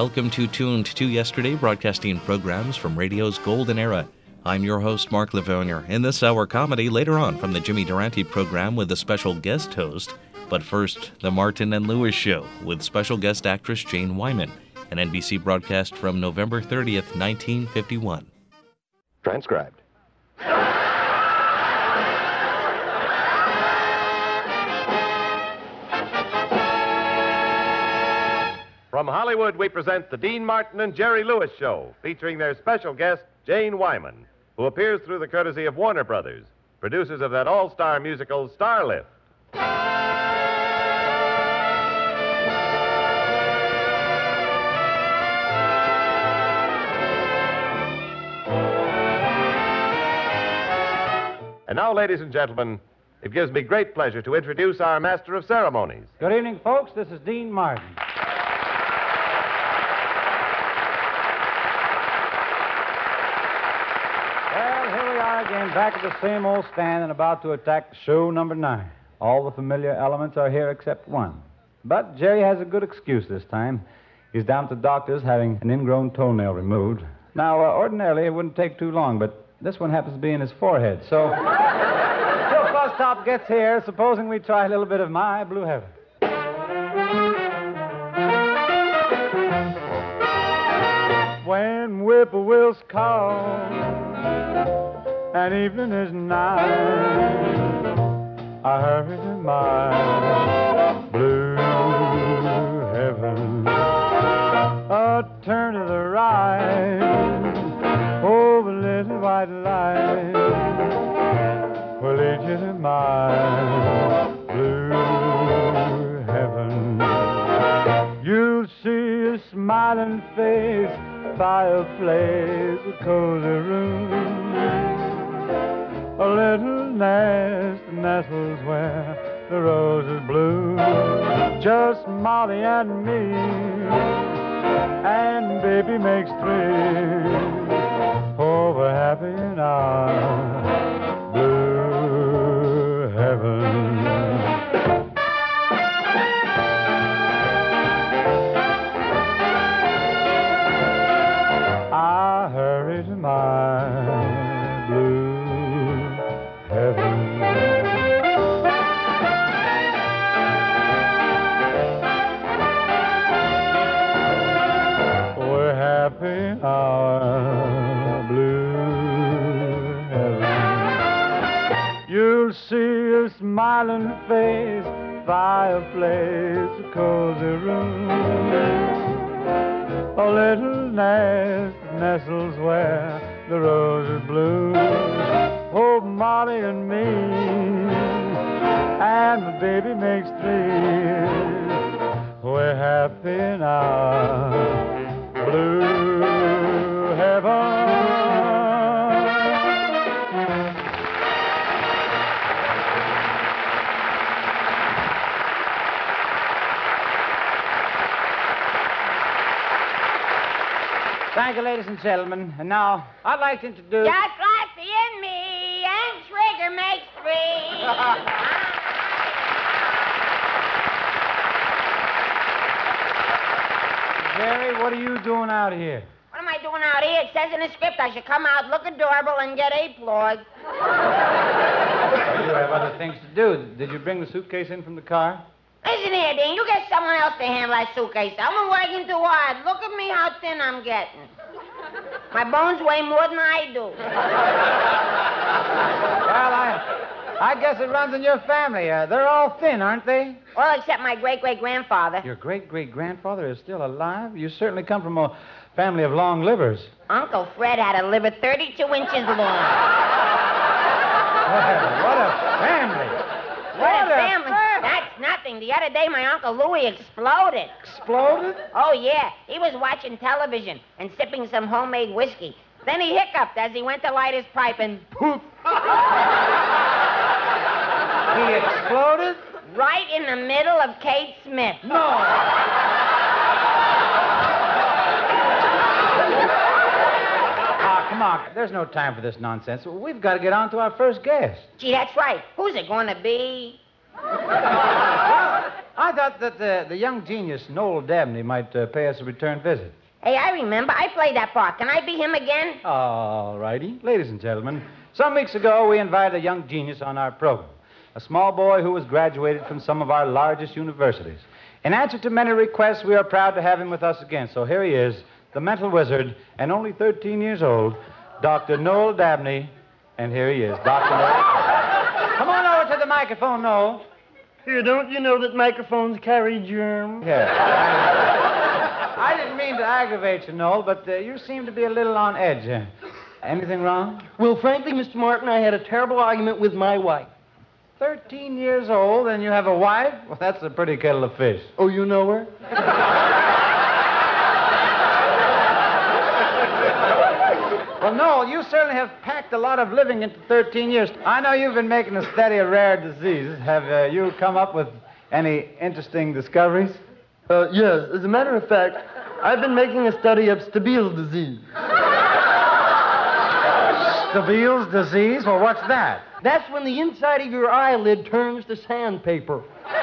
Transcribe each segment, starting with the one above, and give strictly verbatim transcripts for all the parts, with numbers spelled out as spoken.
Welcome to Tuned to Yesterday, broadcasting programs from radio's golden era. I'm your host, Mark Livonia. In this hour comedy, later on from the Jimmy Durante program with a special guest host. But first, the Martin and Lewis Show with special guest actress Jane Wyman, an N B C broadcast from November thirtieth, nineteen fifty-one. Transcribed. From Hollywood, we present the Dean Martin and Jerry Lewis Show, featuring their special guest, Jane Wyman, who appears through the courtesy of Warner Brothers, producers of that all-star musical, Starlift. And now, ladies and gentlemen, it gives me great pleasure to introduce our Master of Ceremonies. Good evening, folks. This is Dean Martin. Well, here we are again, back at the same old stand and about to attack show number nine. All the familiar elements are here except one. But Jerry has a good excuse this time. He's down at the doctor's having an ingrown toenail removed. Now, uh, ordinarily, it wouldn't take too long, but this one happens to be in his forehead, so... Till Bus Top gets here, supposing we try a little bit of My Blue Heaven. When whippoorwills call and evening is nigh, I hurry to my blue heaven. A turn to the right, oh, the little white light will lead you to my blue heaven. You'll see a smiling face, fireplace, a cozy room, a little nest nestles where the roses bloom. Just Molly and me, and baby makes three. Oh, we're happy in our blue heaven. I hurry to my blue heaven. We're happy in our blue heaven. You'll see a smiling face, fireplace, a cozy room, a little nest nestles where the roses bloom. Oh, Molly and me, and the baby makes three. We're happy in our blue heaven. Thank you, ladies and gentlemen. And now, I'd like to introduce... Just like the in me, and trigger makes three. Jerry, what are you doing out here? What am I doing out here? It says in the script I should come out, look adorable, and get applause. You have other things to do. Did you bring the suitcase in from the car? Listen here, Dean, you get someone else to handle that suitcase. I've been working too hard. Look at me how thin I'm getting. My bones weigh more than I do. Well, I I guess it runs in your family. Uh, they're all thin, aren't they? All except my great-great-grandfather. Your great-great-grandfather is still alive? You certainly come from a family of long livers. Uncle Fred had a liver thirty-two inches long. Well, what a family. What, what a family. family. That's nothing. The other day, my Uncle Louie exploded. Exploded? Oh, yeah. He was watching television and sipping some homemade whiskey. Then he hiccuped as he went to light his pipe and poof. He exploded? Right in the middle of Kate Smith. No. Ah, come on. There's no time for this nonsense. We've got to get on to our first guest. Gee, that's right. Who's it going to be? Well, I I thought that the, the young genius, Noel Dabney, might uh, pay us a return visit. Hey, I remember. I played that part. Can I be him again? All righty. Ladies and gentlemen, some weeks ago we invited a young genius on our program, a small boy who was graduated from some of our largest universities. In answer to many requests, we are proud to have him with us again. So here he is, the mental wizard, and only thirteen years old, Doctor Noel Dabney. And here he is, Doctor Noel. Come on over to the microphone, Noel. Here, don't you know that microphones carry germs? Yeah. I didn't mean to aggravate you, Noel, but uh, you seem to be a little on edge. Uh, anything wrong? Well, frankly, Mister Martin, I had a terrible argument with my wife. Thirteen years old and you have a wife? Well, that's a pretty kettle of fish. Oh, you know her? Well, Noel, you certainly have packed a lot of living into thirteen years. I know you've been making a study of rare diseases. Have uh, you come up with any interesting discoveries? Uh, yes. As a matter of fact, I've been making a study of Stabile's disease. Stabile's disease? Well, what's that? That's when the inside of your eyelid turns to sandpaper. The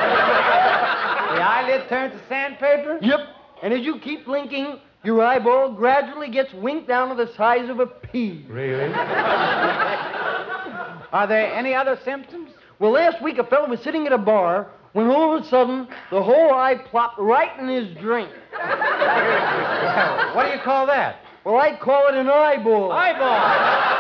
eyelid turns to sandpaper? Yep. And as you keep blinking, your eyeball gradually gets winked down to the size of a pea. Really? Are there any other symptoms? Well, last week a fellow was sitting at a bar when all of a sudden the whole eye plopped right in his drink. What do you call that? Well, I call it an eyeball. Eyeball.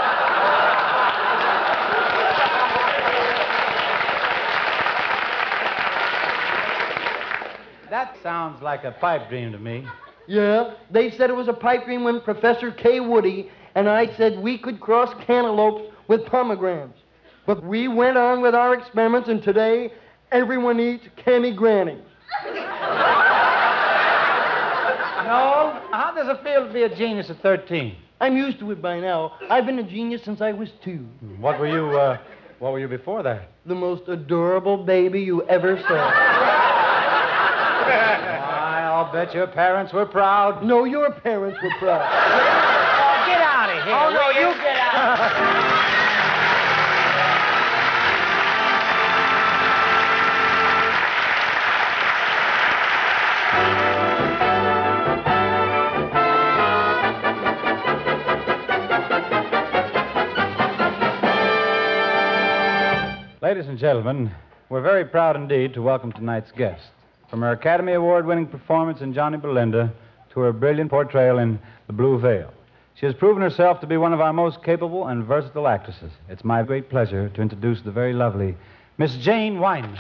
That sounds like a pipe dream to me. Yeah, they said it was a pipe dream when Professor K. Woody and I said we could cross cantaloupes with pomegranates. But we went on with our experiments, and today everyone eats candy granny. No? How does it feel to be a genius at thirteen? I'm used to it by now. I've been a genius since I was two. What were you, uh, what were you before that? The most adorable baby you ever saw. Why, I'll bet your parents were proud. No, your parents were proud. Oh, get out of here. Oh, no, you get out. Ladies and gentlemen, we're very proud indeed to welcome tonight's guest. From her Academy Award-winning performance in Johnny Belinda to her brilliant portrayal in The Blue Veil, she has proven herself to be one of our most capable and versatile actresses. It's my great pleasure to introduce the very lovely Miss Jane Wyman.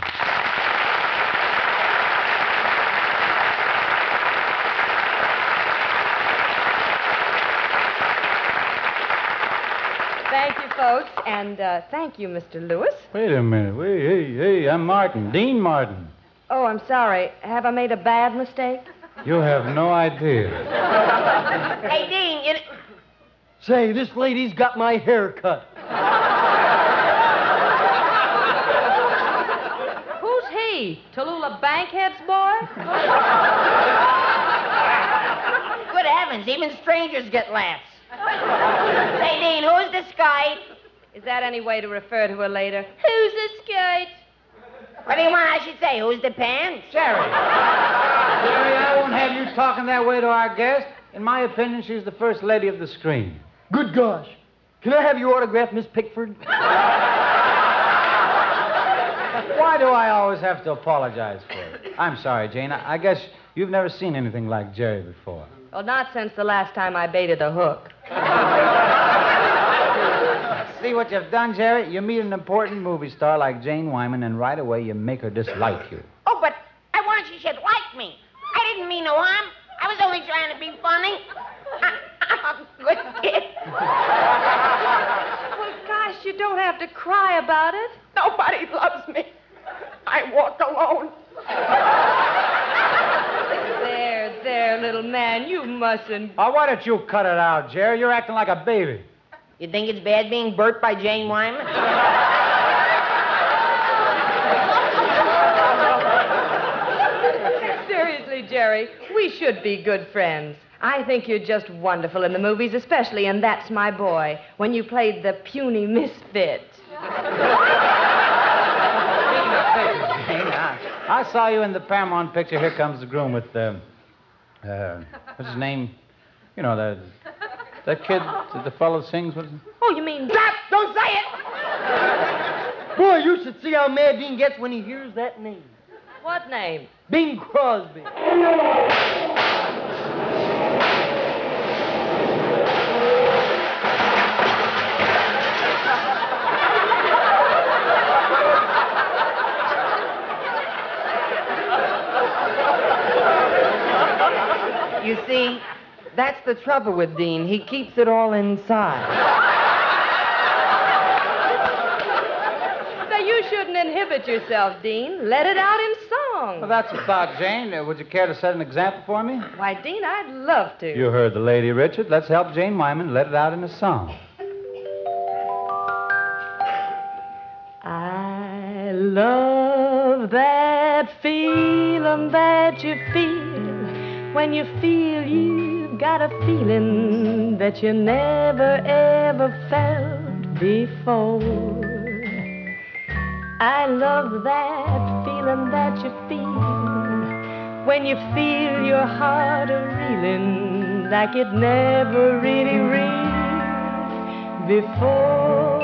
Thank you, folks, and uh, thank you, Mister Lewis. Wait a minute. Wait, hey, hey, I'm Martin, Dean Martin. Oh, I'm sorry. Have I made a bad mistake? You have no idea. Hey, Dean, you... Say, this lady's got my hair cut. Who's he? Tallulah Bankhead's boy? Good heavens, even strangers get laughs. Hey, Dean, who's the skite? Is that any way to refer to her later? Who's the skate? What do you want I should say? Who's the pants? Jerry. Jerry, I won't have you talking that way to our guest. In my opinion, she's the first lady of the screen. Good gosh. Can I have your autograph, Miss Pickford? Why do I always have to apologize for it? I'm sorry, Jane. I, I guess you've never seen anything like Jerry before. Well, not since the last time I baited a hook. See what you've done, Jerry? You meet an important movie star like Jane Wyman, and right away you make her dislike you. Oh, but I want she should like me. I didn't mean no harm. I was only trying to be funny. I'm a good kid. Well, gosh, you don't have to cry about it. Nobody loves me. I walk alone. There, there, little man, you mustn't. Oh, why don't you cut it out, Jerry? You're acting like a baby. You think it's bad being burnt by Jane Wyman? Seriously, Jerry, we should be good friends. I think you're just wonderful in the movies, especially in That's My Boy, when you played the puny misfit. Jane, uh, I saw you in the Paramount picture, Here Comes the Groom, with, uh, uh, what's his name? You know, the, that kid, the, the fellow sings. What's his... Oh, you mean... Stop! Don't say it! Boy, you should see how mad Dean gets when he hears that name. What name? Bing Crosby. You see, that's the trouble with Dean. He keeps it all inside. Now, you shouldn't inhibit yourself, Dean. Let it out in song. Well, that's a thought, Jane. Uh, would you care to set an example for me? Why, Dean, I'd love to. You heard the lady, Richard. Let's help Jane Wyman let it out in a song. I love that feeling that you feel when you feel you've got a feeling that you never ever felt before. I love that feeling that you feel when you feel your heart a-reeling like it never really reeled before.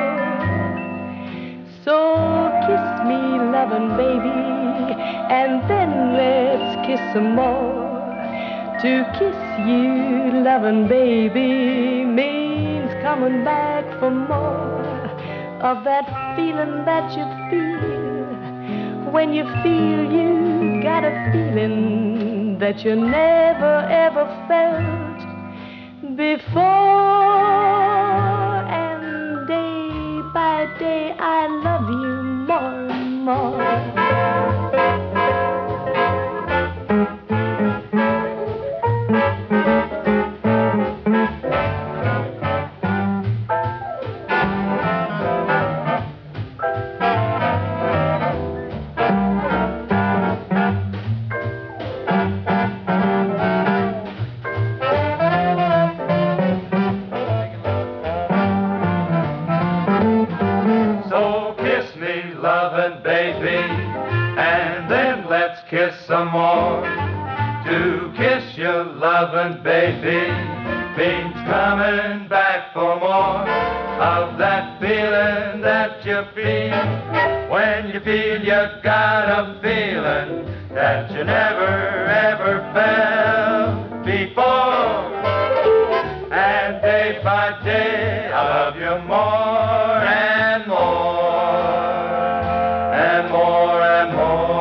So kiss me, lovin' baby, and then let's kiss some more. To kiss you, lovin' baby, means coming back for more of that feeling that you feel when you feel you got a feeling that you never ever felt before. And day by day I love you more and more. Kiss some more. To kiss your lovin' baby means coming back for more of that feeling that you feel when you feel you got a feeling that you never ever felt before. And day by day I love you more and more and more and more.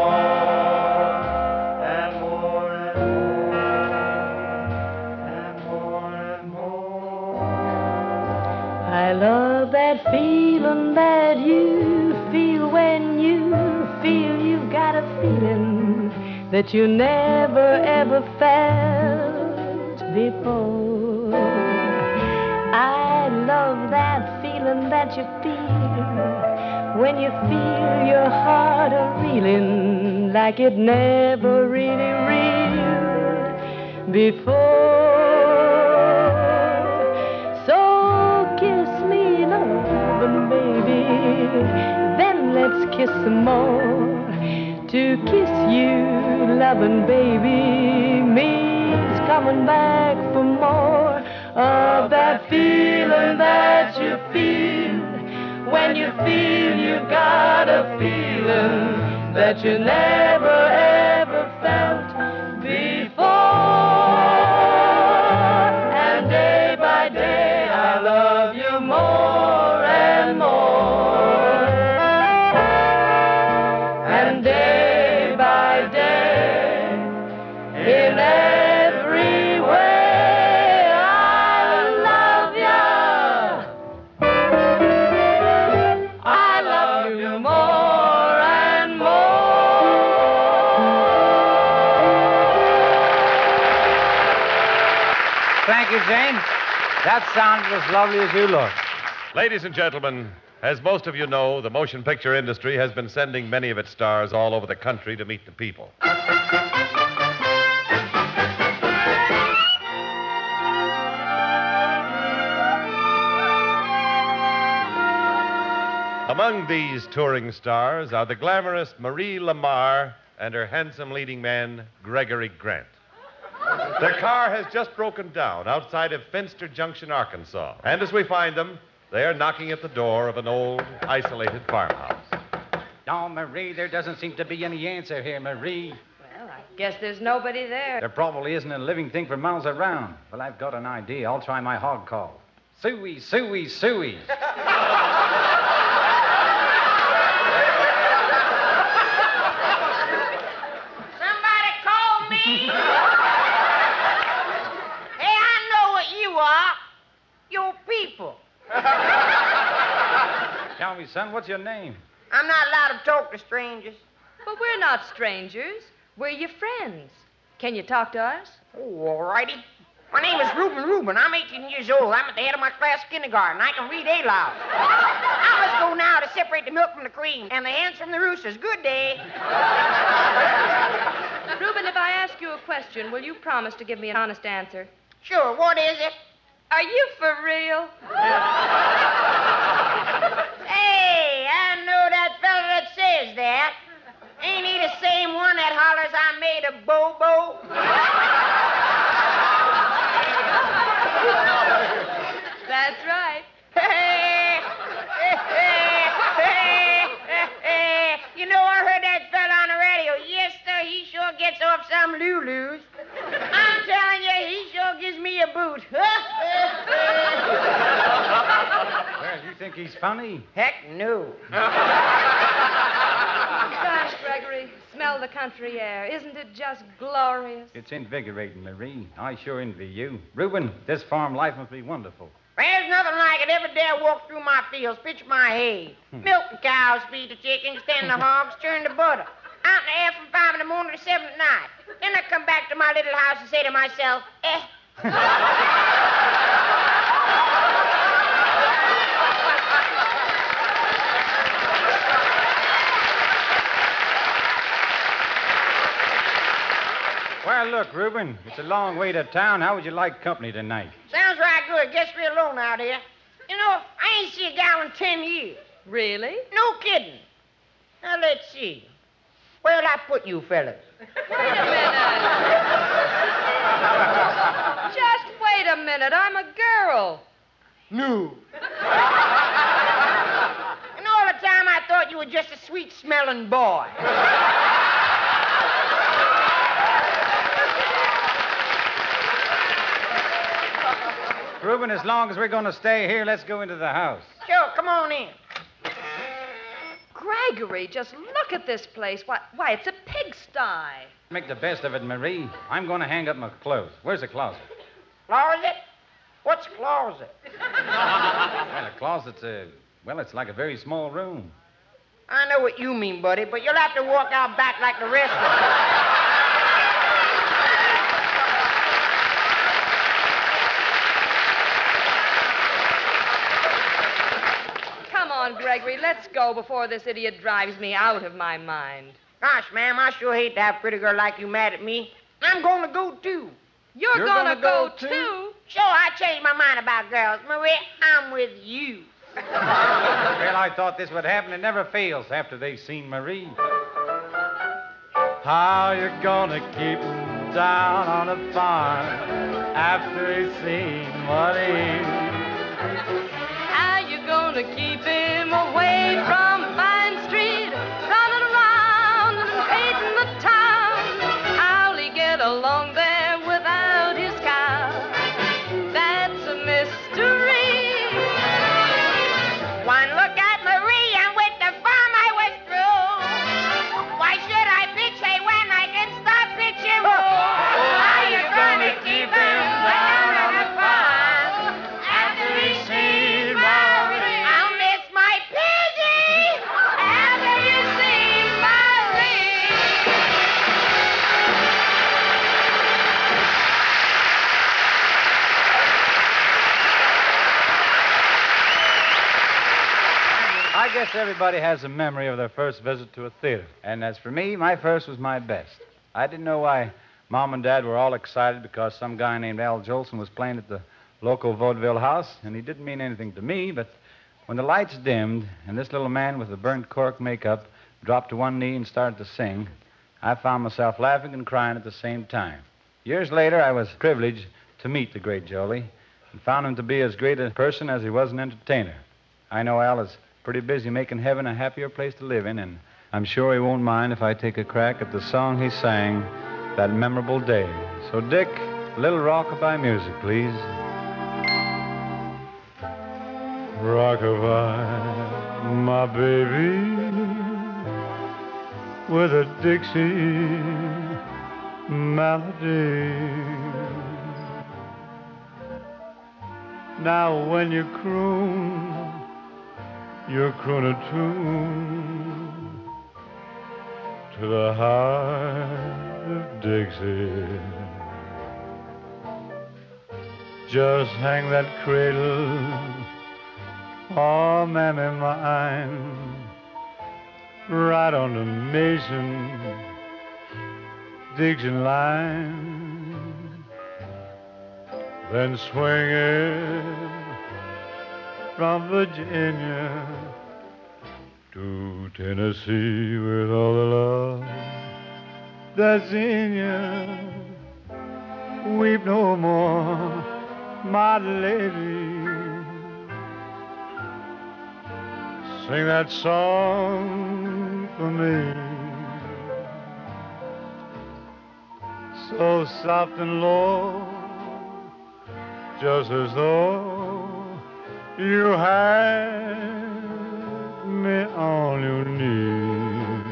I love that feeling that you feel when you feel you've got a feeling that you never ever felt before. I love that feeling that you feel when you feel your heart a-reeling like it never really reeled before. Baby, then let's kiss some more. To kiss you, lovin' baby, means coming back for more of that feeling that you feel when you feel you got a feeling that you never ever felt before. And day by day I love you more. Thank you, Jane. That sounded as lovely as you look. Ladies and gentlemen, as most of you know, the motion picture industry has been sending many of its stars all over the country to meet the people. Among these touring stars are the glamorous Marie Lamar and her handsome leading man, Gregory Grant. Their car has just broken down outside of Finster Junction, Arkansas. And as we find them, they are knocking at the door of an old, isolated farmhouse. No, Marie, there doesn't seem to be any answer here, Marie. Well, I guess there's nobody there. There probably isn't a living thing for miles around. Well, I've got an idea. I'll try my hog call. Suey, suey, suey. Somebody call me. Hey, I know what you are. Your people. Tell me, son, what's your name? I'm not allowed to talk to strangers. But we're not strangers. We're your friends. Can you talk to us? Oh, all righty. My name is Reuben Reuben. I'm eighteen years old. I'm at the head of my class kindergarten. I can read aloud. I must go now to separate the milk from the cream and the hens from the roosters. Good day. Reuben, if I ask you a question, will you promise to give me an honest answer? Sure, what is it? Are you for real? Hey, I know that fella that says that. Ain't he the same one that hollers I made a bobo? That's right. You know, I heard that fella on the radio. Yes, sir, he sure gets off some Lulus. I'm telling you, he sure gives me a boot. Well, you think he's funny? Heck no. Gosh, Gregory, smell the country air. Isn't it just glorious? It's invigorating, Marie. I sure envy you. Reuben, this farm life must be wonderful. There's nothing like it. Every day I walk through my fields, pitch my hay, milk the cows, feed the chickens, tend the hogs, churn the butter. Out in the air from five in the morning to seven at night. Then I come back to my little house and say to myself, eh. Well, look, Reuben, it's a long way to town. How would you like company tonight? Sounds right good. Guess real alone out here. You know, I ain't seen a gal in ten years. Really? No kidding. Now, let's see. Where'll I put you fellas? Wait a minute. Just wait a minute. I'm a girl. No. And all the time I thought you were just a sweet-smelling boy. Reuben, as long as we're going to stay here, let's go into the house. Sure, come on in. Gregory, just look at this place. Why, why, it's a pigsty. Make the best of it, Marie. I'm going to hang up my clothes. Where's the closet? Closet? What's a closet? Well, a closet's a... Well, it's like a very small room. I know what you mean, buddy, but you'll have to walk out back like the rest of us. Come on, Gregory, let's go before this idiot drives me out of my mind. Gosh, ma'am, I sure hate to have a pretty girl like you mad at me. I'm going to go, too. You're, You're gonna, gonna go, go, too? too? Sure, I changed my mind about girls. Marie, I'm with you. Well, I thought this would happen. It never fails after they've seen Marie. How you gonna keep him down on the farm after he's seen what he... How you gonna keep him away from Vine Street, running around and hating the town? How'll he get along there without his cow? That's a mystery. One look at Marie and with the farm I was through. Why should I pitch hay when I can start pitching wool? How you gonna keep him down on the farm after he's seen Marie? I'll miss my piggy after you see Marie. I guess everybody has a memory of their first visit to a theater. And as for me, my first was my best. I didn't know why Mom and Dad were all excited because some guy named Al Jolson was playing at the local vaudeville house, and he didn't mean anything to me, but When the lights dimmed and this little man with the burnt cork makeup dropped to one knee and started to sing, I found myself laughing and crying at the same time. Years later, I was privileged to meet the great Jolie and found him to be as great a person as he was an entertainer. I know Al is pretty busy making heaven a happier place to live in, and I'm sure he won't mind if I take a crack at the song he sang that memorable day. So, Dick, a little rockabye music, please. Rockabye, my baby, with a Dixie melody. Now when you croon, you croon a tune to the heart of Dixie. Just hang that cradle, oh, mammy mine, right on the Mason Dixon line. Then swing it from Virginia to Tennessee with all the love that's in you. Weep no more, my lady. Sing that song for me. So soft and low, just as though you had me on your knee.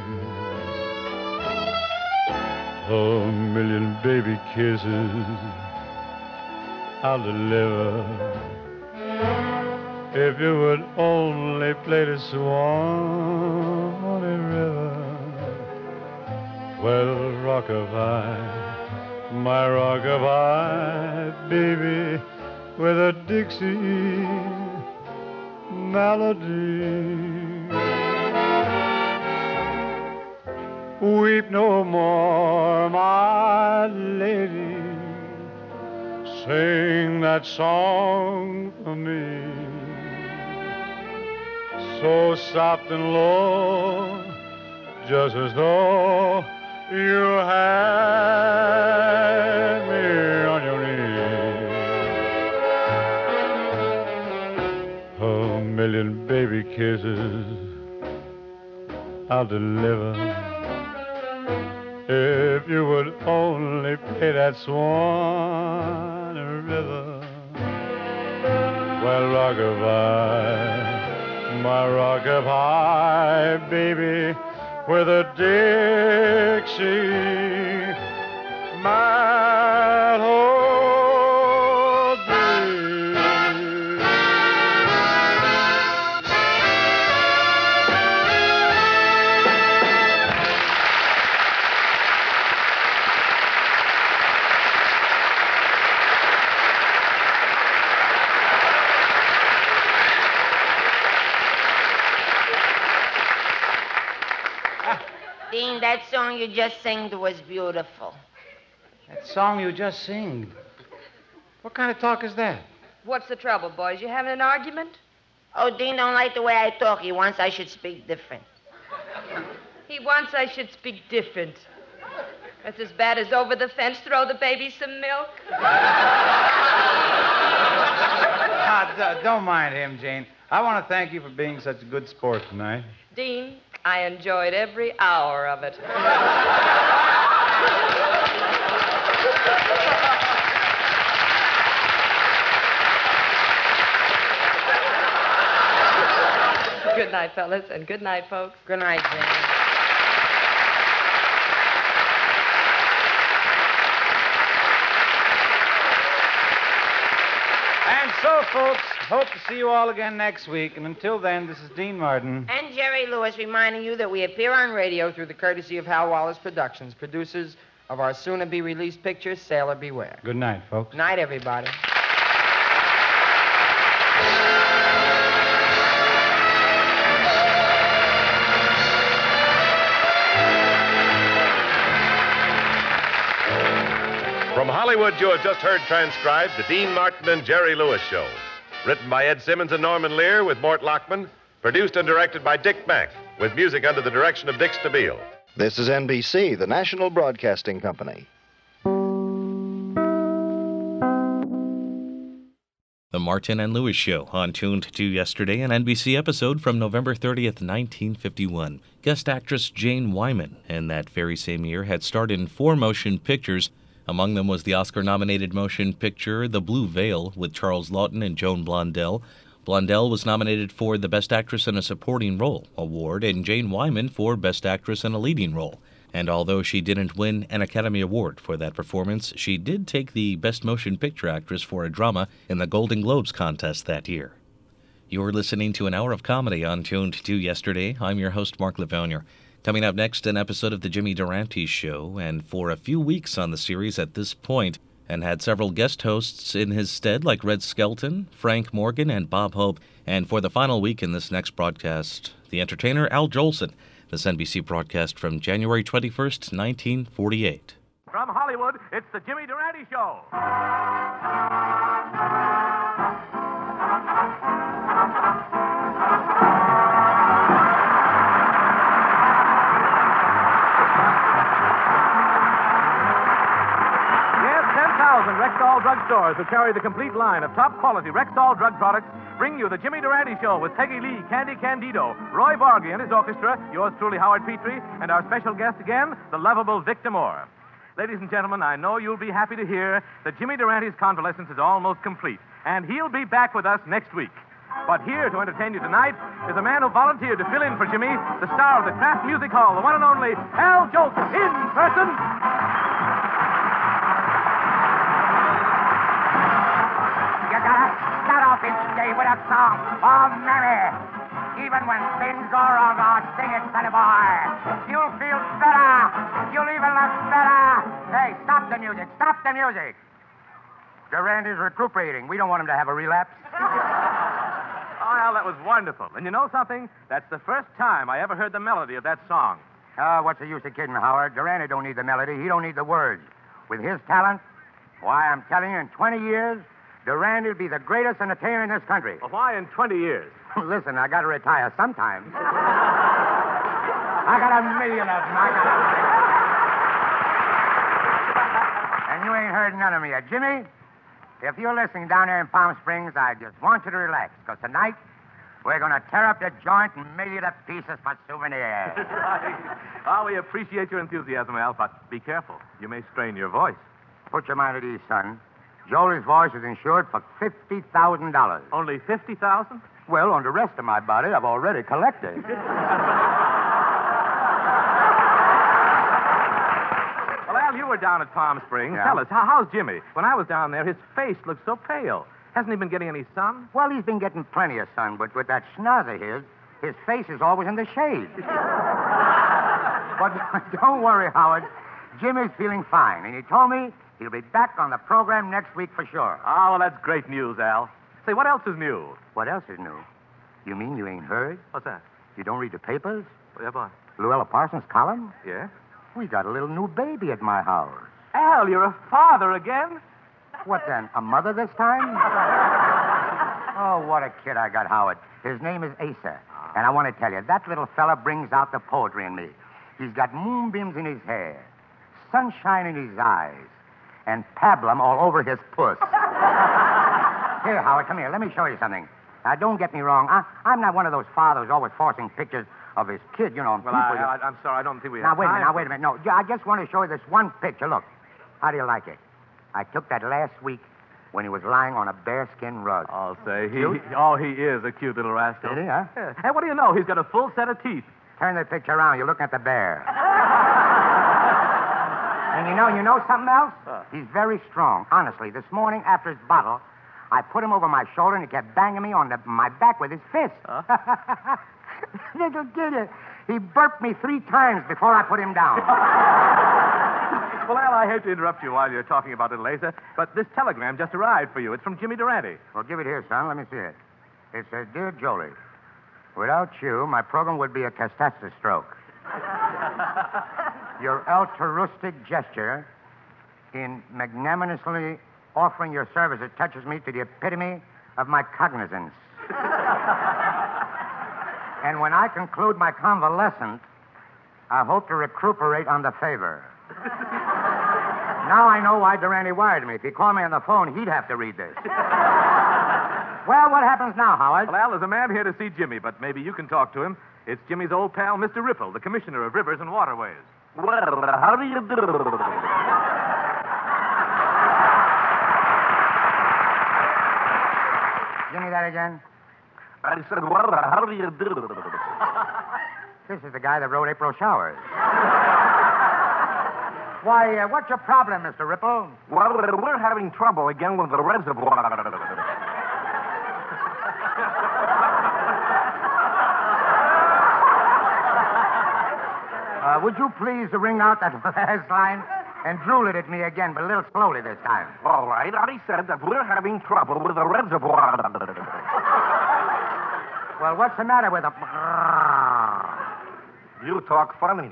A million baby kisses I'll deliver if you would only play the Swanee River. Well, rockabye, my rockabye, baby, with a Dixie melody. Weep no more, my lady. Sing that song for me. So soft and low, just as though you had me on your knee. A million baby kisses I'll deliver if you would only play that Swan River. Well, rockabye, my rockabye, baby, with a Dixie melody. Dean, that song you just sang was beautiful. That song you just sing. What kind of talk is that? What's the trouble, boys? You having an argument? Oh, Dean don't like the way I talk. He wants I should speak different. He wants I should speak different. That's as bad as over the fence, throw the baby some milk. Ah, d- don't mind him, Jane. I want to thank you for being such a good sport tonight. Dean, I enjoyed every hour of it. Good night, fellas, and good night, folks. Good night, Jane. And so, folks, hope to see you all again next week. And until then, this is Dean Martin. And Jerry Lewis reminding you that we appear on radio through the courtesy of Hal Wallace Productions, producers of our soon-to-be-released picture, Sailor Beware. Good night, folks. Night, everybody. From Hollywood, you have just heard transcribed the Dean Martin and Jerry Lewis Show. Written by Ed Simmons and Norman Lear with Mort Lockman. Produced and directed by Dick Mack, with music under the direction of Dick Stabile. This is N B C, the National Broadcasting Company. The Martin and Lewis Show, on Tuned to Yesterday, an N B C episode from November thirtieth, nineteen fifty-one. Guest actress Jane Wyman, in that very same year, had starred in four motion pictures. Among them was the Oscar-nominated motion picture The Blue Veil with Charles Laughton and Joan Blondell. Blondell was nominated for the Best Actress in a Supporting Role award, and Jane Wyman for Best Actress in a Leading Role. And although she didn't win an Academy Award for that performance, she did take the Best Motion Picture Actress for a Drama in the Golden Globes contest that year. You're listening to an hour of comedy on Tuned to Yesterday. I'm your host, Mark Lavounier. Coming up next, an episode of The Jimmy Durante Show, and for a few weeks on the series at this point, and had several guest hosts in his stead like Red Skelton, Frank Morgan, and Bob Hope. And for the final week in this next broadcast, the entertainer Al Jolson. This N B C broadcast from January twenty-first, nineteen forty-eight. From Hollywood, it's the Jimmy Durante Show. Rexall drug stores who carry the complete line of top-quality Rexall drug products bring you the Jimmy Durante Show with Peggy Lee, Candy Candido, Roy Borgi and his orchestra, yours truly, Howard Petrie, and our special guest again, the lovable Victor Moore. Ladies and gentlemen, I know you'll be happy to hear that Jimmy Durante's convalescence is almost complete, and he'll be back with us next week. But here to entertain you tonight is a man who volunteered to fill in for Jimmy, the star of the Kraft Music Hall, the one and only Al Jolson, in person. Each day with a song, oh Mary. Even when things go wrong, oh, sing it, sonny boy. You'll feel better. You'll even look better. Hey, stop the music. Stop the music. Durante's recuperating. We don't want him to have a relapse. Oh, Al, that was wonderful. And you know something? That's the first time I ever heard the melody of that song. Oh, what's the use of kidding, Howard? Durante don't need the melody. He don't need the words. With his talent, why, I'm telling you, in twenty years, Durante will be the greatest entertainer in this country. Well, why in twenty years? Listen, I got to retire sometime. I got a million of them. I got a million. And you ain't heard none of me yet. Jimmy, if you're listening down there in Palm Springs, I just want you to relax, because tonight we're going to tear up the joint and mail you to pieces for souvenirs. Right. Well, we appreciate your enthusiasm, Al, but be careful. You may strain your voice. Put your mind at ease, son. Jolie's voice is insured for fifty thousand dollars. Only fifty thousand dollars? Well, on the rest of my body, I've already collected. Well, Al, you were down at Palm Springs. Yeah. Tell us, how, how's Jimmy? When I was down there, his face looked so pale. Hasn't he been getting any sun? Well, he's been getting plenty of sun, but with that schnoz of his, his face is always in the shade. But don't worry, Howard. Jimmy's feeling fine, and he told me he'll be back on the program next week for sure. Oh, well, that's great news, Al. Say, what else is new? What else is new? You mean you ain't heard? What's that? You don't read the papers? Yeah, boy. Luella Parsons' column? Yeah? We got a little new baby at my house. Al, you're a father again? What then, a mother this time? Oh, what a kid I got, Howard. His name is Asa. And I want to tell you, that little fella brings out the poetry in me. He's got moonbeams in his hair, sunshine in his eyes, and pablum all over his puss. Here, Howard, come here. Let me show you something. Now, don't get me wrong. I, I'm not one of those fathers always forcing pictures of his kid, you know. Well, people, I, I, I'm sorry. I don't think we Now, have wait a minute. time. Now, wait a minute. No, I just want to show you this one picture. Look. How do you like it? I took that last week when he was lying on a bearskin rug. I'll say. He, Cute? he- oh, he is a cute little rascal. Is he, huh? Yeah. Hey, what do you know? He's got a full set of teeth. Turn that picture around. You're looking at the bear. And you know, you know something else? Huh. He's very strong. Honestly, this morning after his bottle, I put him over my shoulder and he kept banging me on the, my back with his fist. Huh? Little kid, he burped me three times before I put him down. Well, Al, I hate to interrupt you while you're talking about little Asa, but this telegram just arrived for you. It's from Jimmy Durante. Well, give it here, son. Let me see it. It says, Dear Jolie, without you, my program would be a catastrophe. Your altruistic gesture in magnanimously offering your services touches me to the epitome of my cognizance. And when I conclude my convalescence, I hope to recuperate on the favor. Now I know why Durante wired me. If he called me on the phone, he'd have to read this. Well, what happens now, Howard? Well, Al, there's a man here to see Jimmy, but maybe you can talk to him. It's Jimmy's old pal, Mister Ripple, the commissioner of rivers and waterways. Well, how do you do? Give me that again. I said, well, how do you do? This is the guy that wrote April Showers. Why, uh, what's your problem, Mister Ripple? Well, we're having trouble again with the reservoir. Uh, would you please ring out that last line and drool it at me again, but a little slowly this time? All right, I said that we're having trouble with the reservoir. Well, what's the matter with the... You talk funny.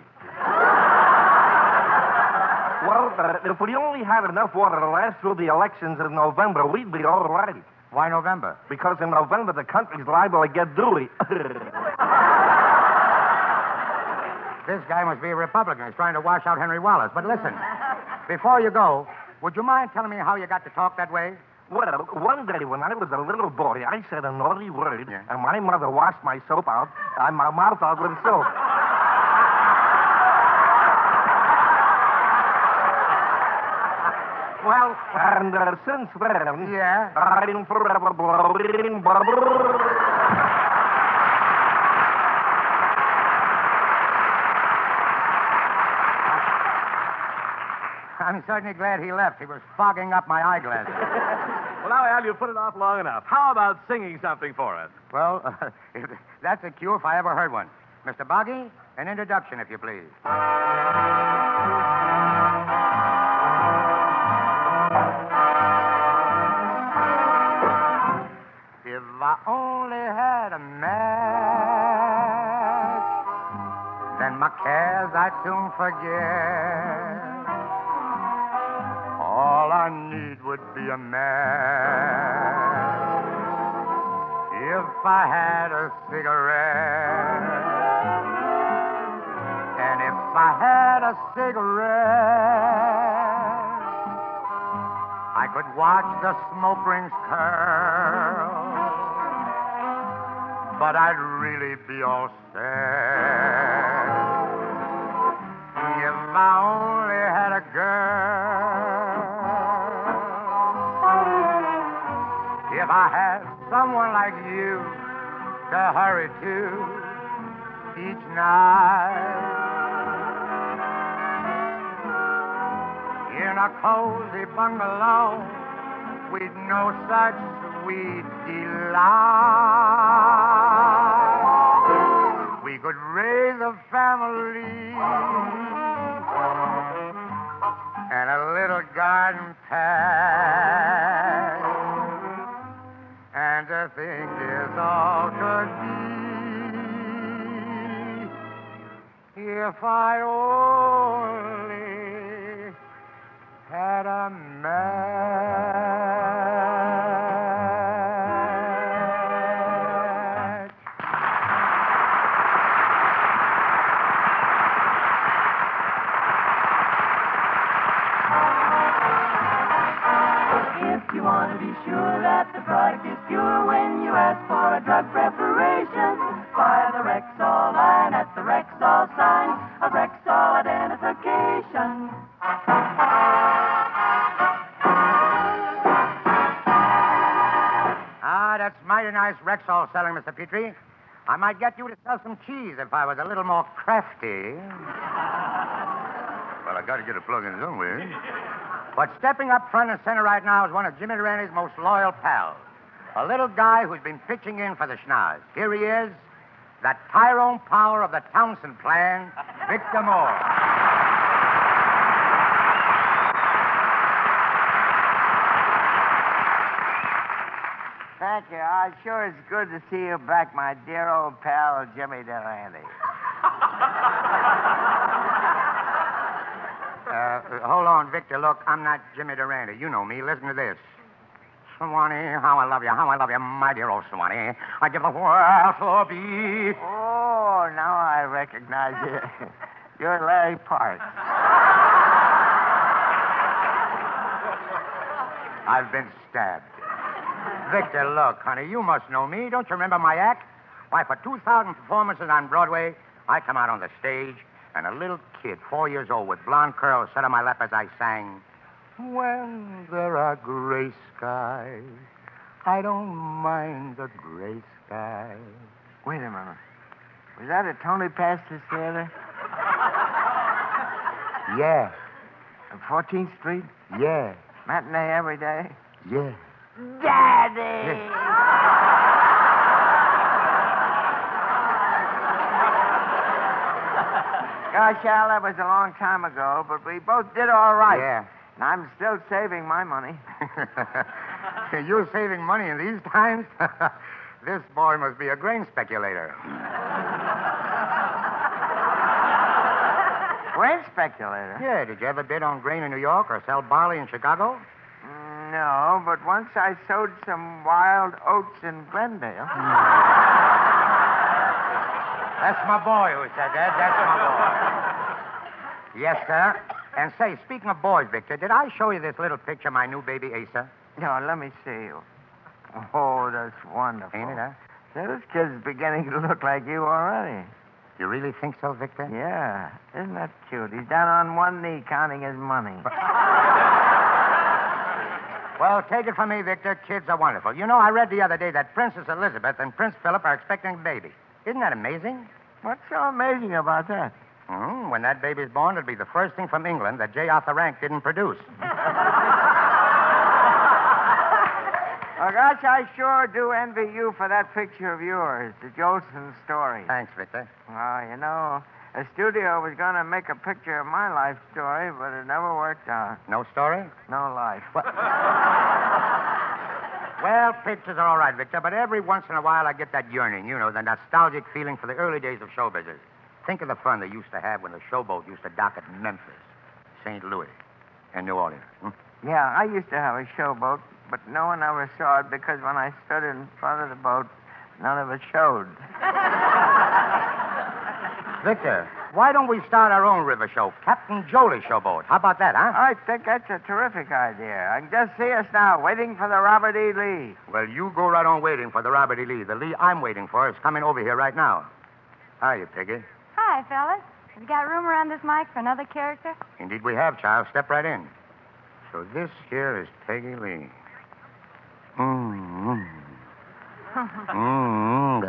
Well, uh, if we only had enough water to last through the elections in November, we'd be all right. Why November? Because in November, the country's liable to get dewy. This guy must be a Republican. He's trying to wash out Henry Wallace. But listen, before you go, would you mind telling me how you got to talk that way? Well, one day when I was a little boy, I said a naughty word, yeah. and my mother washed my soap out, uh, my mouth out with soap. Well, and uh, since then, yeah, I'm forever blowing bubble. I'm certainly glad he left. He was fogging up my eyeglasses. Well, now, Al, you've put it off long enough. How about singing something for us? Well, uh, that's a cue if I ever heard one. Mister Boggy, an introduction, if you please. If I only had a match, then my cares I'd soon forget. All I need would be a match. If I had a cigarette, and if I had a cigarette, I could watch the smoke rings curl, but I'd really be all sad if I only had a girl. If I had someone like you to hurry to each night in a cozy bungalow with no such sweet delight, we could raise a family and a little garden patch. And to think this all could be if I only had a match. If you want to be sure that the product is pure when you ask for a drug preparation, buy the Rexall line at the Rexall sign of Rexall identification. Ah, that's mighty nice Rexall selling, Mister Petrie. I might get you to sell some cheese if I was a little more crafty. Well, I got to get a plug in somewhere. But stepping up front and center right now is one of Jimmy Durante's most loyal pals. A little guy who's been pitching in for the schnoz. Here he is, the Tyrone Power of the Townsend Plan, Victor Moore. Thank you. Uh, sure it's good to see you back, my dear old pal, Jimmy Durante. Uh, hold on, Victor. Look, I'm not Jimmy Durante. You know me. Listen to this. Swanee, how I love you, how I love you, my dear old Swanee. I give the world to be. Oh, now I recognize you. You're Larry Parks. I've been stabbed. Victor, look, honey, you must know me. Don't you remember my act? Why, for two thousand performances on Broadway, I come out on the stage, and a little kid, four years old, with blonde curls, sat on my lap as I sang, "When there are gray skies, I don't mind the gray skies." Wait a minute. Was that at Tony Pastor's Theater? Yeah. On fourteenth Street? Yeah. Matinee every day? Yeah. Daddy! Gosh, Al, that was a long time ago, but we both did all right. Yeah. And I'm still saving my money. You're saving money in these times? This boy must be a grain speculator. Grain speculator? Yeah, did you ever bid on grain in New York or sell barley in Chicago? Mm, no, but once I sowed some wild oats in Glendale. That's my boy who said that. That's my boy. Yes, sir. And say, speaking of boys, Victor, did I show you this little picture of my new baby, Asa? No, let me see. Oh, that's wonderful. Ain't it, huh? Say, this kid's beginning to look like you already. You really think so, Victor? Yeah. Isn't that cute? He's down on one knee counting his money. Well, take it from me, Victor. Kids are wonderful. You know, I read the other day that Princess Elizabeth and Prince Philip are expecting a baby. Isn't that amazing? What's so amazing about that? Mm, when that baby's born, it'll be the first thing from England that J. Arthur Rank didn't produce. Oh, gosh, I sure do envy you for that picture of yours, the Jolson story. Thanks, Victor. Oh, you know, a studio was going to make a picture of my life story, but it never worked out. No story? No life. Well, pictures are all right, Victor, but every once in a while I get that yearning, you know, the nostalgic feeling for the early days of show business. Think of the fun they used to have when the showboat used to dock at Memphis, Saint Louis, and New Orleans. Hmm? Yeah, I used to have a showboat, but no one ever saw it because when I stood in front of the boat, none of it showed. Victor, why don't we start our own river show, Captain Jolie Showboat? How about that, huh? I think that's a terrific idea. I can just see us now, waiting for the Robert E. Lee. Well, you go right on waiting for the Robert E. Lee. The Lee I'm waiting for is coming over here right now. How are you, Piggy? Hi, fellas. Have you got room around this mic for another character? Indeed we have, child. Step right in. So this here is Peggy Lee. Mm-hmm. Mm-hmm.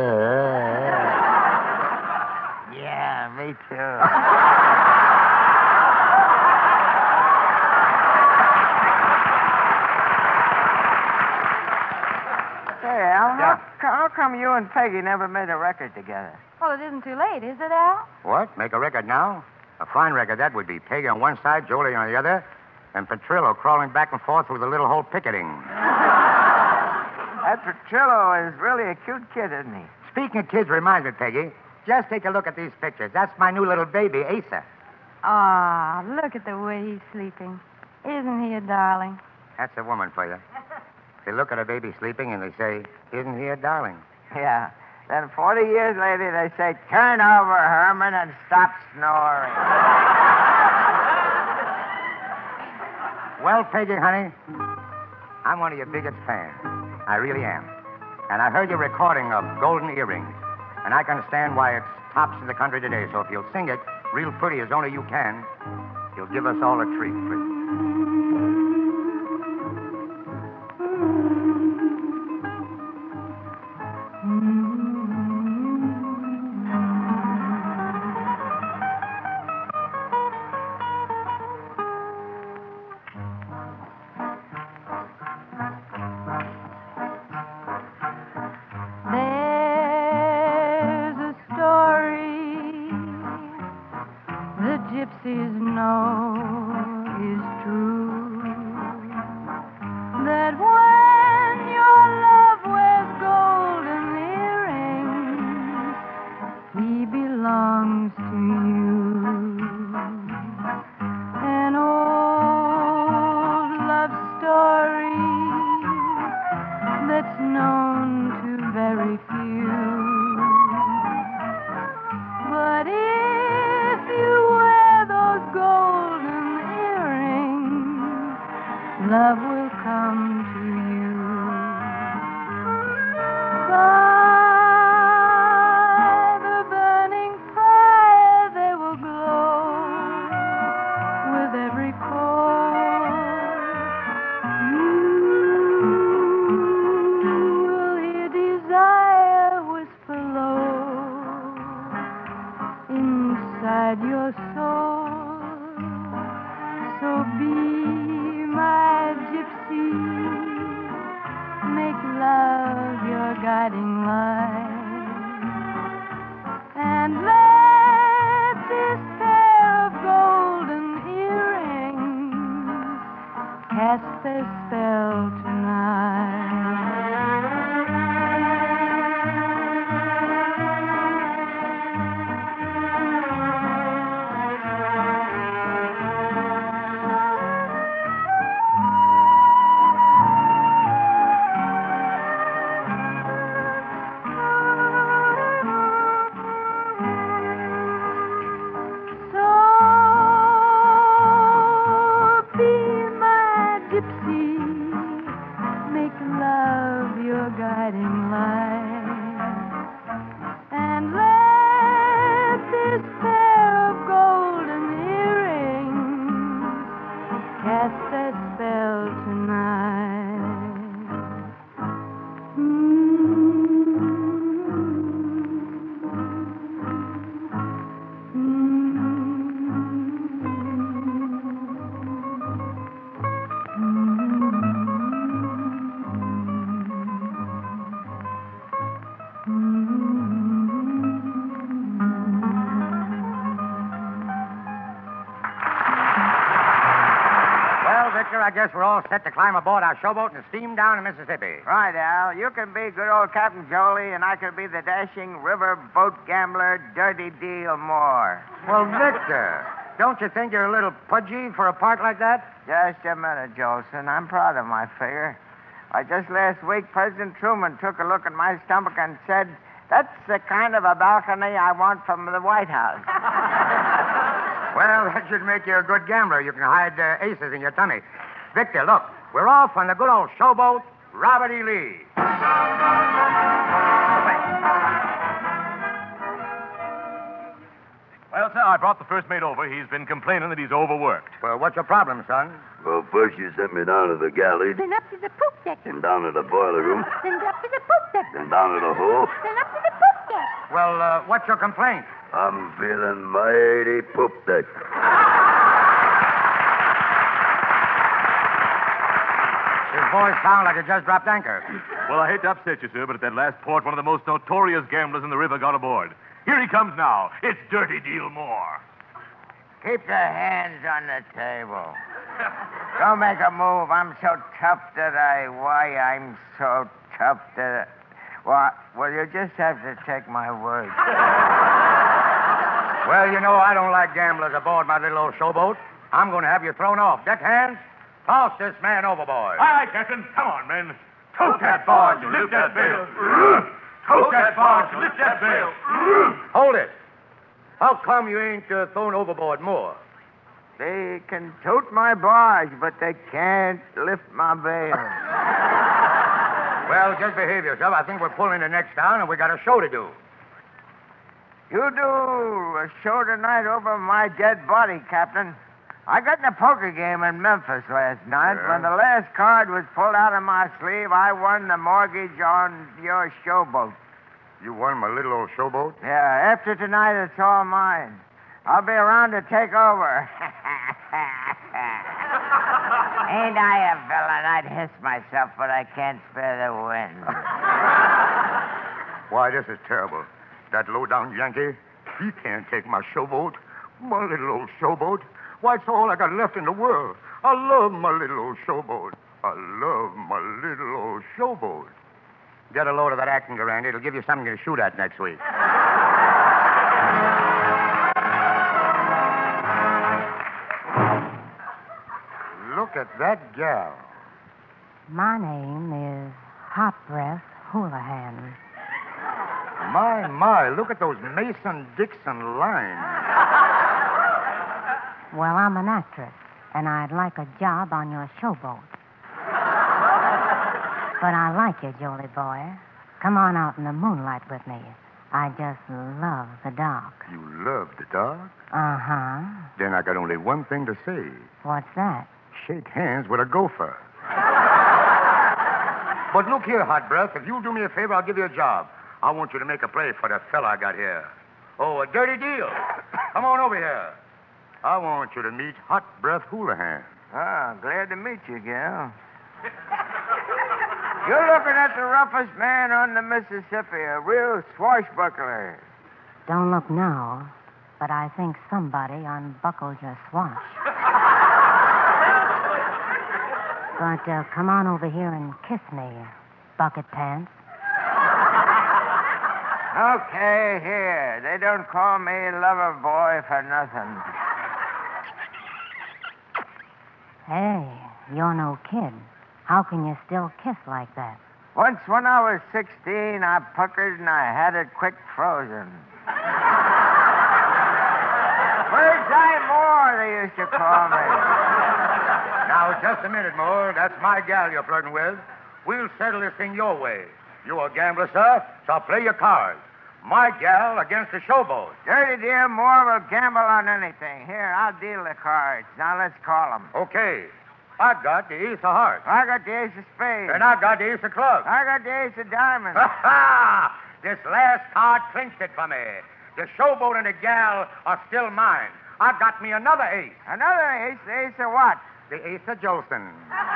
Yeah, me too. Say, Al, Yeah. how, how come you and Peggy never made a record together? Well, it isn't too late, is it, Al? What? Make a record now? A fine record that would be. Peggy on one side, Jolie on the other, and Petrillo crawling back and forth through the little hole picketing. That Petrillo is really a cute kid, isn't he? Speaking of kids reminds me, Peggy, just take a look at these pictures. That's my new little baby, Asa. Ah, look at the way he's sleeping. Isn't he a darling? That's a woman for you. They look at a baby sleeping and they say, "Isn't he a darling?" Yeah. Then forty years later, they say, "Turn over, Herman, and stop snoring." Well, Peggy, honey, I'm one of your biggest fans. I really am. And I heard your recording of Golden Earrings, and I can understand why it's tops in the country today. So if you'll sing it real pretty as only you can, you'll give us all a treat, please. There's a story the gypsies know is true, that when your love wears golden earrings, he belongs to you. An old love story love will come to you. By the burning fire they will glow with every chord. You will hear desire whisper low inside your soul. So be my gypsy, make love your guiding light, and let this pair of golden earrings cast their spell tonight. I guess we're all set to climb aboard our showboat and steam down to Mississippi. Right, Al. You can be good old Captain Jolie, and I can be the dashing river boat gambler, Dirty Deal Moore. Well, Victor, don't you think you're a little pudgy for a part like that? Just a minute, Jolson. I'm proud of my figure. Why, just last week, President Truman took a look at my stomach and said, "That's the kind of a balcony I want from the White House." Well, that should make you a good gambler. You can hide uh, aces in your tummy. Victor, look, we're off on the good old showboat, Robert E. Lee. Well, sir, I brought the first mate over. He's been complaining that he's overworked. Well, what's your problem, son? Well, first you sent me down to the galley, Then up to the poop deck. then down to the boiler room, Then up to the poop deck. then down to the hole. Then up to the poop deck. Well, uh, what's your complaint? I'm feeling mighty poop deck. His voice sounds like it just dropped anchor. Well, I hate to upset you, sir, but at that last port, one of the most notorious gamblers in the river got aboard. Here he comes now. It's Dirty Deal Moore. Keep your hands on the table. Don't make a move. I'm so tough that I... Why, I'm so tough that... Well, well, you just have to take my word. Well, you know, I don't like gamblers aboard my little old showboat. I'm going to have you thrown off. Deckhand, toss this man overboard. All right, Captain. Come on, men. Tote that barge and lift that bale. Tote that barge and lift that bale. Hold it. How come you ain't uh, thrown overboard more? They can tote my barge, but they can't lift my bale. Well, just behave yourself. I think we're pulling the next town, and we got a show to do. You do a show tonight over my dead body, Captain. I got in a poker game in Memphis last night. Yeah. When the last card was pulled out of my sleeve, I won the mortgage on your showboat. You won my little old showboat? Yeah, after tonight, it's all mine. I'll be around to take over. Ain't I a villain? I'd hiss myself, but I can't spare the wind. Why, this is terrible. That low-down Yankee, he can't take my showboat. My little old showboat. Why, it's all I got left in the world. I love my little old showboat. I love my little old showboat. Get a load of that acting, Randy. It'll give you something to shoot at next week. Look at that gal. My name is Hot Breath Houlihan. My, my, look at those Mason-Dixon lines. Well, I'm an actress, and I'd like a job on your showboat. But I like you, Jolie boy. Come on out in the moonlight with me. I just love the dark. You love the dark? Uh-huh. Then I got only one thing to say. What's that? Shake hands with a gopher. But look here, Hot Breath. If you'll do me a favor, I'll give you a job. I want you to make a play for that fella I got here. Oh, a dirty deal. Come on over here. I want you to meet Hot Breath Houlihan. Ah, glad to meet you, gal. You're looking at the roughest man on the Mississippi, a real swashbuckler. Don't look now, but I think somebody unbuckled your swash. But uh, come on over here and kiss me, bucket pants. Okay, here. They don't call me lover boy for nothing. Hey, you're no kid. How can you still kiss like that? Once when I was sixteen, I puckered and I had it quick frozen. Bird's Eye Moore, they used to call me. Now, just a minute, Moore. That's my gal you're flirting with. We'll settle this thing your way. You're a gambler, sir, so play your cards. My gal against the showboat. Dirty dear Moore will gamble on anything. Here, I'll deal the cards. Now let's call them. Okay. I got the ace of hearts. I got the ace of spades. And I got the ace of clubs. I got the ace of diamonds. Ha ha! This last card clinched it for me. The showboat and the gal are still mine. I got me another ace. Another ace? The ace of what? The ace of Jolson.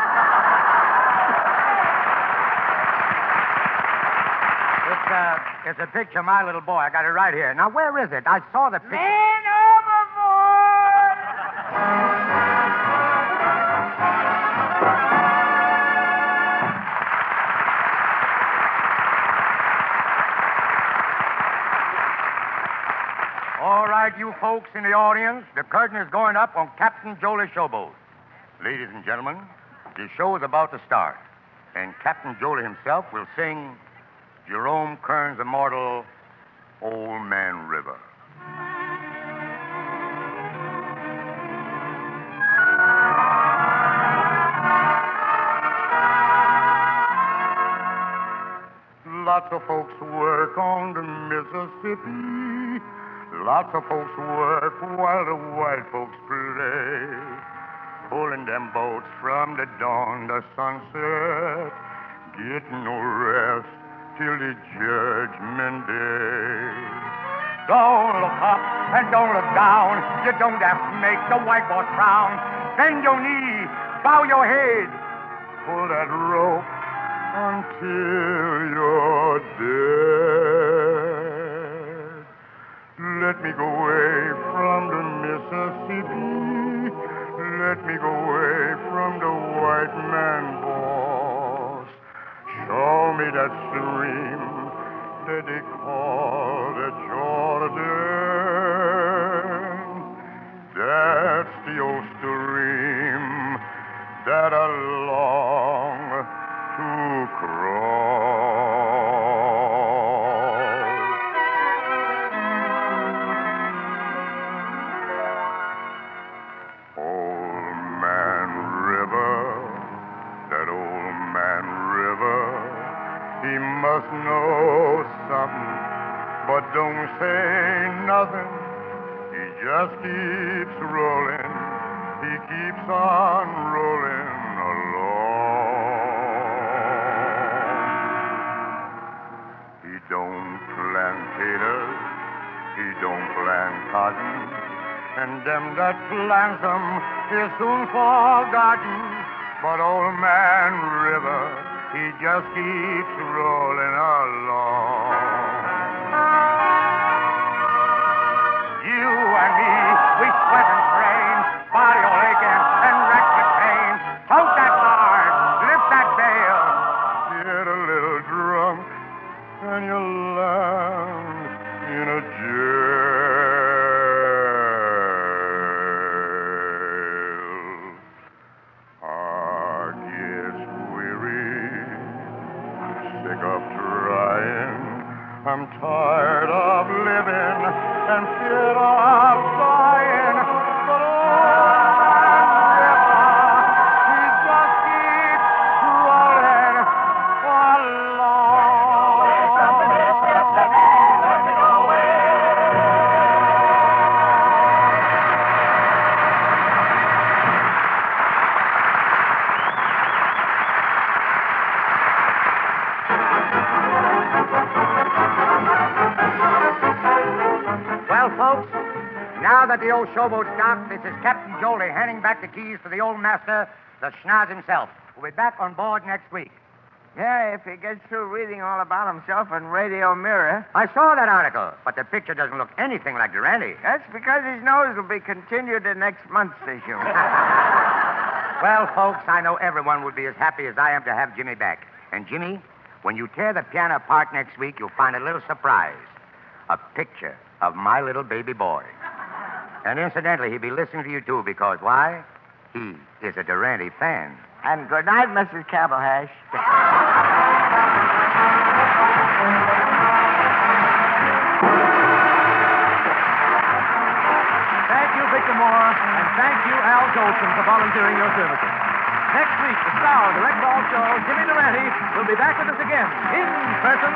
It's, uh, it's a picture of my little boy. I got it right here. Now, where is it? I saw the picture. Man overboard! All right, you folks in the audience, the curtain is going up on Captain Jolie's showboat. Ladies and gentlemen, the show is about to start, and Captain Jolie himself will sing Jerome Kern's immortal Old Man River. Lots of folks work on the Mississippi. Lots of folks work while the white folks play. Pulling them boats from the dawn to sunset. Getting no rest till the judgment day. Don't look up and don't look down. You don't have to make the white boss frown. Bend your knee, bow your head. Pull that rope until you're dead. Let me go away from the Mississippi. Let me go away from the white man boss. Show me that stream that they call the Jordan. That's the old stream that I long to cross. Old Man River, that old man River, he must know something, but don't say nothing. He just keeps rolling, he keeps on rolling along. He don't plant taters, he don't plant cotton, and them that plants them is soon forgotten. But old man River, he just keeps rolling along. You and me, we sweat and strain, body all aching and wrecked with pain. Tote that card, lift that bale, get a little drunk, and you land in a jail. I get weary, sick of trying. I'm tired of living and scared of dying. aboard the old showboat dock. This is Captain Jolie handing back the keys to the old master, the schnoz himself. We'll be back on board next week. Yeah, if he gets through reading all about himself in Radio Mirror. I saw that article, but the picture doesn't look anything like Durante. That's because his nose will be continued in next month's issue. Well, folks, I know everyone would be as happy as I am to have Jimmy back. And Jimmy, when you tear the piano apart next week, you'll find a little surprise. A picture of my little baby boy. And incidentally, he'll be listening to you, too, because why? He is a Durante fan. And good night, Missus Cabblehash. Thank you, Victor Moore, and thank you, Al Jolson, for volunteering your services. Next week, the star of the Rexall Show, Jimmy Durante, will be back with us again, in person.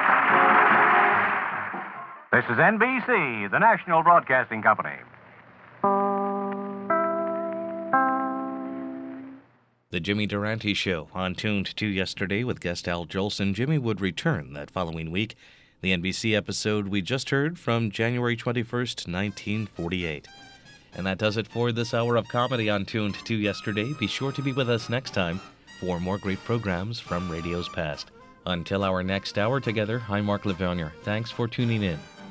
This is N B C, the National Broadcasting Company. The Jimmy Durante Show, on Tuned to yesterday with guest Al Jolson. Jimmy would return that following week. The N B C episode we just heard from January twenty-first, nineteen forty-eight. And that does it for this hour of comedy on Tuned to yesterday. Be sure to be with us next time for more great programs from radio's past. Until our next hour together, I'm Mark Lavounier. Thanks for tuning in.